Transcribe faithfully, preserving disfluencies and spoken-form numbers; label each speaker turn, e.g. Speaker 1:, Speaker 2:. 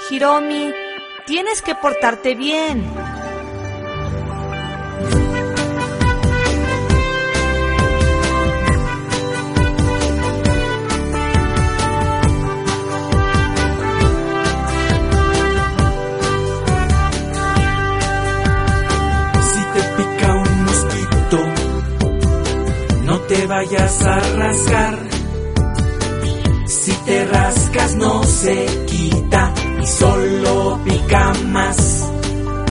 Speaker 1: Hiromi, tienes que portarte bien.
Speaker 2: Si te pica un mosquito, no te vayas a rascar. Si te rascas no se quita y solo pica más.